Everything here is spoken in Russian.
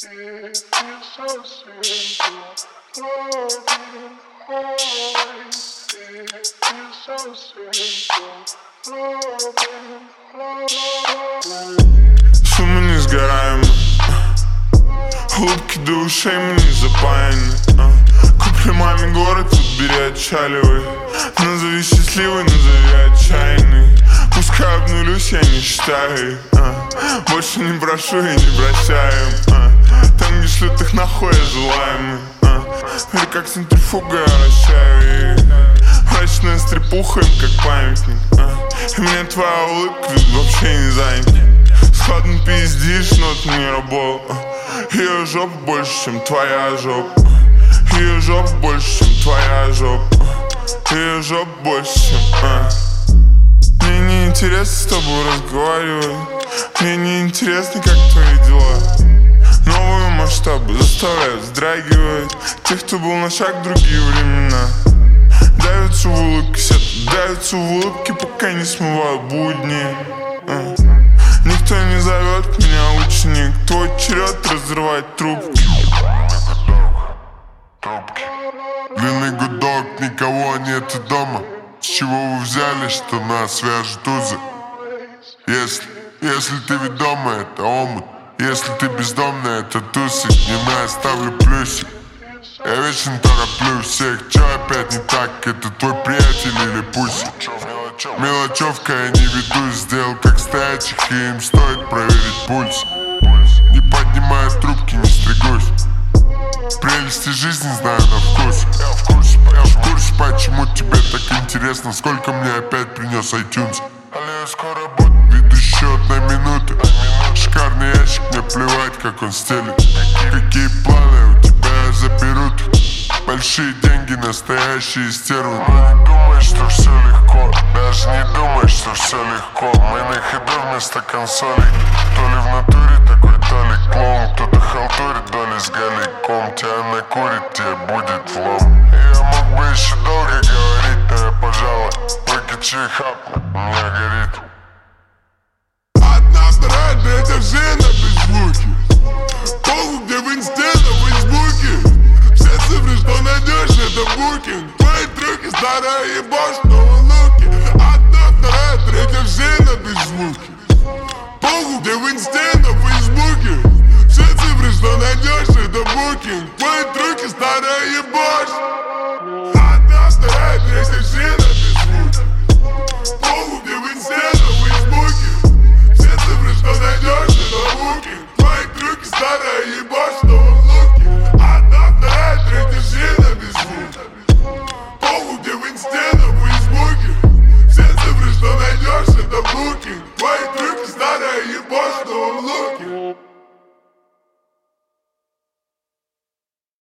It feels so simple, loving always. It feels so simple, loving always. Шумы не сгораем, улыбки до ушей мы не запаяны. Купи маме город, тут бери отчаливай. Назови счастливый, назови отчаянный. Пускай обнулюсь, я не считаю. Больше не прошу и не прощаем. Там, где шлют их нахуй, я желаемый. Или как центрифуга я вращаю. Мрачная стрепуха им как памятник. И мне твоя улыбка тут вообще не занята. Складно пиздишь, но ты не работал. Ее жопа больше, чем твоя жопа. Ее жопа больше, чем твоя жопа. Ее жопа больше, чем Мне не интересно с тобой разговаривать. Мне не интересно, как твои дела. Новые масштабы заставляют вздрагивать тех, кто был на шаг в другие времена. Давятся в улыбке, давятся в улыбке, пока не смывают будни. Никто не зовет меня ученик. Твой черед разрывать трубки. Длинный гудок, никого нету дома. С чего вы взяли, что нас свяжут узы? Если ты ведома, это омут. Если ты бездомная, это тусик. Не ставлю плюсик. Я вечно тороплю всех. Чё опять не так? Это твой приятель или пусик? Мелочевка, я не ведусь. Сделал как стоячих, и им стоит проверить пульс. Не поднимая трубки, не стригусь. Прелести жизни знаю на вкус. Я в курсе, почему тебе так интересно. Сколько мне опять принес iTunes. Але скоро буду, веду счет на минуты. Шикарный ящик, мне плевать, как он стелит. Какие планы у тебя заберут? Большие деньги, настоящие стервы. Не думай, что все легко. Даже не думай, что все легко. Мы на ходу вместо консолей. То ли в натуре такой, то ли клоун. Кто-то халтурит, доли с голиком. Тебя накурит, тебе будет влом. Я мог бы еще долго говорить, но я, пожалуй, выкачу и хапну, у меня горит. Одна, вторая, третья, все на Фейсбуке. Похуй, где в инсте, на Фейсбуке. Все цифры, что найдешь, это букинг. Твои трюки, старая ебашь, но луки. Одна, вторая, третья, все на Фейсбуке. Похуй, где в инсте, на Фейсбуке. Все цифры, что найдешь, это букинг. Твои трюки, старая ебашь. Одна, вторая, третья, все на Фейсбуке. Похуй, где в инсте, на Фейсбуке. Все цифры, что найдешь, это букинг. Твои трюки, старая ебашь, что луки. Одна, вторая, третья, все на Фейсбуке. Похуй, где в инсте, на Фейсбуке. Все цифры, что найдешь, это букинг. Твои трюки, старая ебашь, что луки.